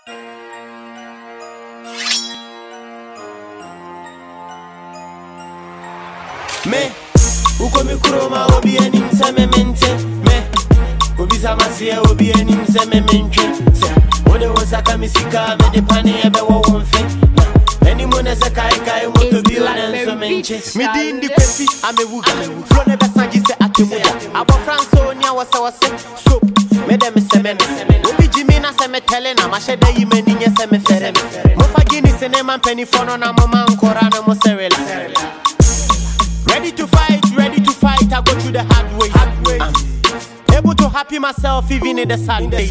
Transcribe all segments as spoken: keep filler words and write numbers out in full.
Me, uko mikroma obi enim se me mente. Me, obi samasiye obi enim se me menche. Se, ode wosaka misika me de pani ebe wo wonfe. Any mone se kai kai moto bi one so menche. Me di ndi pepi ame wuga. Flow ne be sanji se atemuda. Abo Franso nya wasa wasa. So, me de me se me me. Obi jimi na se me tele na ma shede yi me ninye se me fere me. Mo fa gini se ne man penny fono na mo man kora na mo serela. Ready to fight, ready to fight, I go through the hard way. Hard way. Um, able to happy myself even in the sad days.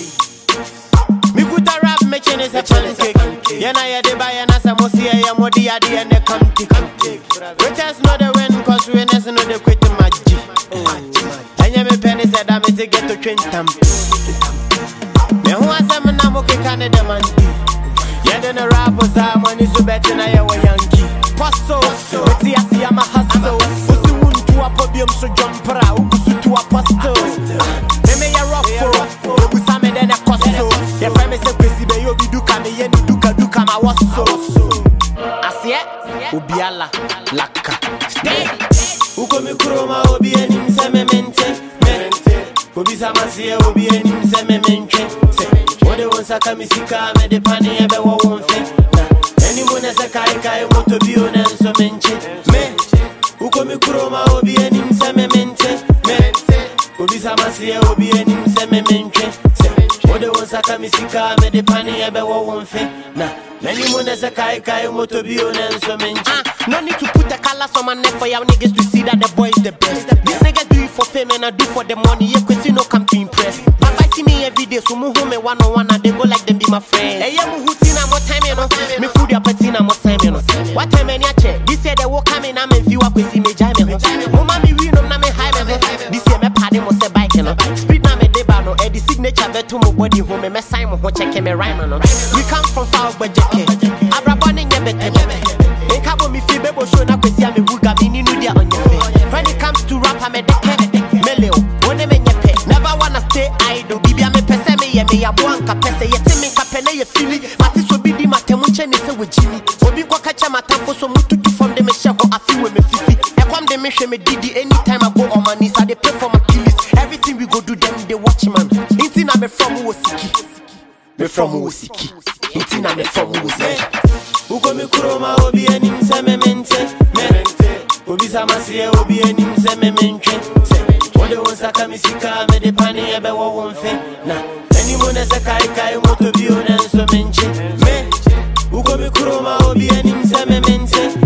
Me good a rap, me chain is a pancake. Yena ya de buy and as a mosia ya modi ya di and the country. Waiters know the win, cause winners know the quit magic. And ya me penny said I'm to get to train tam. Me who has a man I'm okay Canada man. Yeah, then the rappers are money so better na ya wa Yankee. Paso, eti asi ama hustle. Usi wuntu a podium so jumpera, ukusu tu a pasto. Meme ya ruffle, ubusa me dene kosto. Ye frame se kwesi be yo bi duka me ye ni duka duka ma waso. Asiye, ubiala, laka. Stay. Uko mikroma obi enim se me mente. Mente. Obi samasiye obi enim se me menche. Se, ode wonsaka misika me de pani ebe wo wonfe. Any mone se kai kai moto bi one so menche. Me, uko mikroma obi enim se me mente. Mente, obi samasiye obi enim se me menche. Se, ode wonsaka misika me de pani ebe wo wonfe. Na, any mone se kai kai moto bi one so menche. No need to put the colors on my neck for y'all niggas to see that the boy is the best. These niggas do it for fame and I do for the money. Yeah, cause you know come to impress. But I see me every day, so move home one on one and they go like them be my friends. Hey, yeah, move tina more time, you know. Me food your patina more time, you know. What time any check? This year they walk coming, I'm in few up with me, Jamie. Mama, me win on me high level. This year, me party must say bike, you know. Speed now, me deba, no. Eddie signature, bet to my body home, me sign, me check me rhyme, no. We come from far, but Jackie. I'm running your better. Me feel bebo show na kwesi ame wuga me ni nudia on your face. When it comes to rap I'm a deke meleo one me nyepe. Never wanna stay idle bibi ame pese me ye me ya bwanka pese ye timi kapene ye fili mati so bidi matemu che ne se wajini obi kwa kacha matamfo so mututu from de me she ho afi we me fifi e kwam de me hwe me didi anytime I go on my knees I dey pray for my kills. Everything we go do them they watch man. Inti na me from Wosiki me from Wosiki inti na me from Wosiki. Uko mikroma obi enim se me mente. Mente. Obi samasiye obi enim se me menche. Se, ode wonsaka misika me de pani ebe wo wonfe. Na, any mone se kai kai moto bi one so menche. Me, uko mikroma obi enim se me mente.